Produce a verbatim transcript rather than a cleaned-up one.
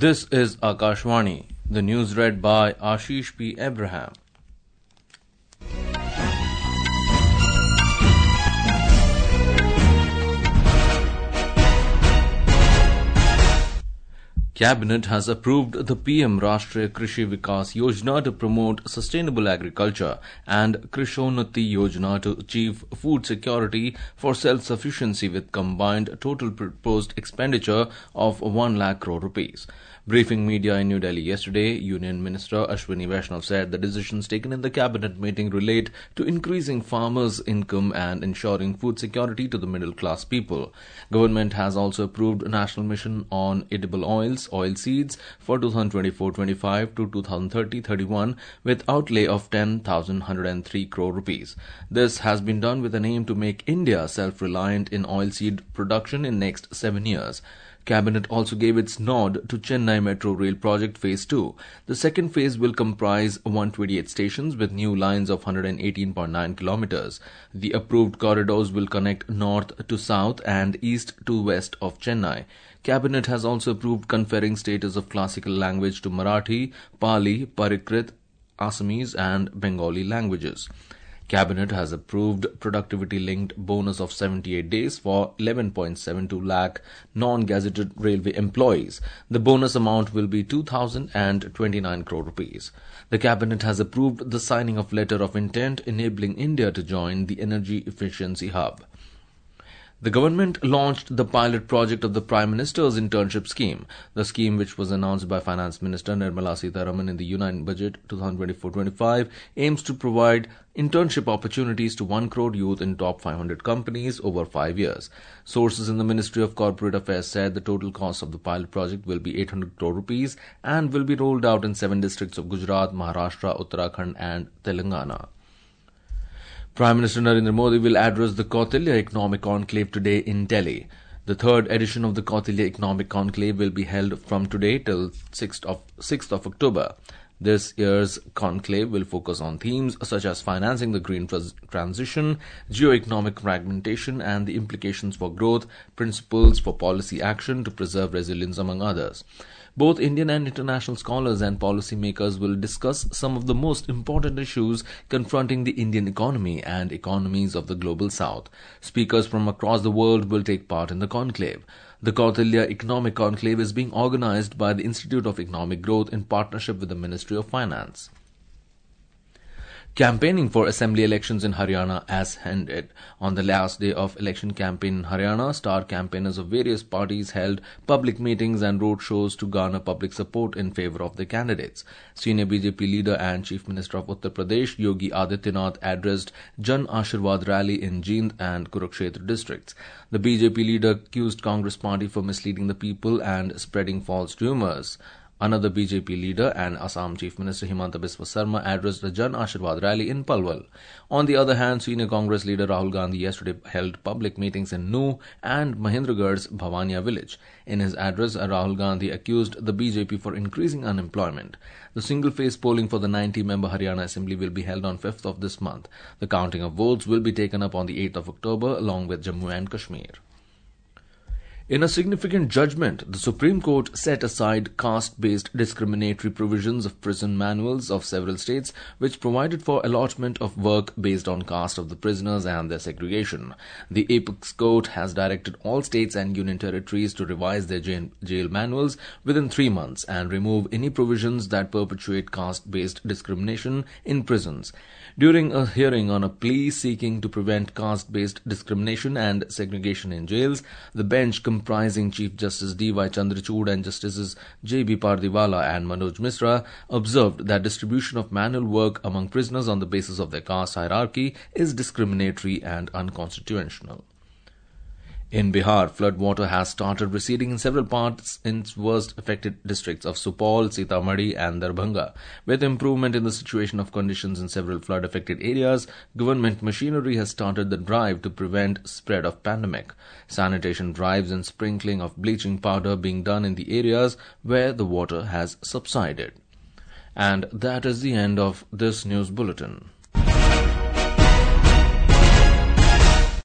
This is Akashvani, the news read by Ashish P. Abraham. Cabinet has approved the P M Rashtriya Krishi Vikas Yojana to promote sustainable agriculture and Krishonati Yojana to achieve food security for self-sufficiency with combined total proposed expenditure of one lakh crore rupees. Briefing media in New Delhi yesterday, Union Minister Ashwini Vaishnav said the decisions taken in the cabinet meeting relate to increasing farmers' income and ensuring food security to the middle-class people. Government has also approved a national mission on edible oils, oil seeds for twenty twenty-four twenty-five to twenty thirty thirty-one with outlay of ten thousand one hundred three crore rupees. This has been done with an aim to make India self-reliant in oilseed production in next seven years. Cabinet also gave its nod to Chennai Metro Rail Project Phase two. The second phase will comprise one hundred twenty-eight stations with new lines of one hundred eighteen point nine kilometers. The approved corridors will connect north to south and east to west of Chennai. Cabinet has also approved conferring status of classical language to Marathi, Pali, Parikrit, Assamese and Bengali languages. Cabinet has approved productivity-linked bonus of seventy-eight days for eleven point seven two lakh non-gazetted railway employees. The bonus amount will be two thousand twenty-nine crore rupees. The Cabinet has approved the signing of letter of intent enabling India to join the Energy Efficiency Hub. The government launched the pilot project of the Prime Minister's internship scheme. The scheme, which was announced by Finance Minister Nirmala Sitharaman in the Union Budget twenty twenty-four twenty-five, aims to provide internship opportunities to one crore youth in top five hundred companies over five years. Sources in the Ministry of Corporate Affairs said the total cost of the pilot project will be eight hundred crore rupees and will be rolled out in seven districts of Gujarat, Maharashtra, Uttarakhand and Telangana. Prime Minister Narendra Modi will address the Kautilya Economic Conclave today in Delhi. The third edition of the Kautilya Economic Conclave will be held from today till sixth of October. This year's conclave will focus on themes such as financing the green transition, geo-economic fragmentation and the implications for growth, principles for policy action to preserve resilience among others. Both Indian and international scholars and policymakers will discuss some of the most important issues confronting the Indian economy and economies of the global south. Speakers from across the world will take part in the conclave. The Kautilya Economic Conclave is being organized by the Institute of Economic Growth in partnership with the Ministry of Finance. Campaigning for assembly elections in Haryana has ended. On the last day of election campaign in Haryana, star campaigners of various parties held public meetings and road shows to garner public support in favour of the candidates. Senior B J P leader and Chief Minister of Uttar Pradesh, Yogi Adityanath, addressed Jan Ashirwad rally in Jind and Kurukshetra districts. The B J P leader accused Congress party for misleading the people and spreading false rumours. Another B J P leader and Assam Chief Minister Himanta Biswa Sarma addressed the Jan Ashirwad rally in Palwal. On the other hand, senior Congress leader Rahul Gandhi yesterday held public meetings in Nuh and Mahendragarh's Bhavania village. In his address, Rahul Gandhi accused the B J P for increasing unemployment. The single-phase polling for the ninety-member Haryana Assembly will be held on fifth of this month. The counting of votes will be taken up on the eighth of October along with Jammu and Kashmir. In a significant judgment, the Supreme Court set aside caste-based discriminatory provisions of prison manuals of several states which provided for allotment of work based on caste of the prisoners and their segregation. The Apex Court has directed all states and union territories to revise their jail, jail manuals within three months and remove any provisions that perpetuate caste-based discrimination in prisons. During a hearing on a plea seeking to prevent caste-based discrimination and segregation in jails, the bench comprising Chief Justice D Y Chandrachud and Justices J B Pardiwala and Manoj Misra observed that distribution of manual work among prisoners on the basis of their caste hierarchy is discriminatory and unconstitutional. In Bihar, flood water has started receding in several parts in its worst affected districts of Supaul, Sitamarhi and Darbhanga. With improvement in the situation of conditions in several flood-affected areas, government machinery has started the drive to prevent spread of pandemic. Sanitation drives and sprinkling of bleaching powder being done in the areas where the water has subsided. And that is the end of this news bulletin.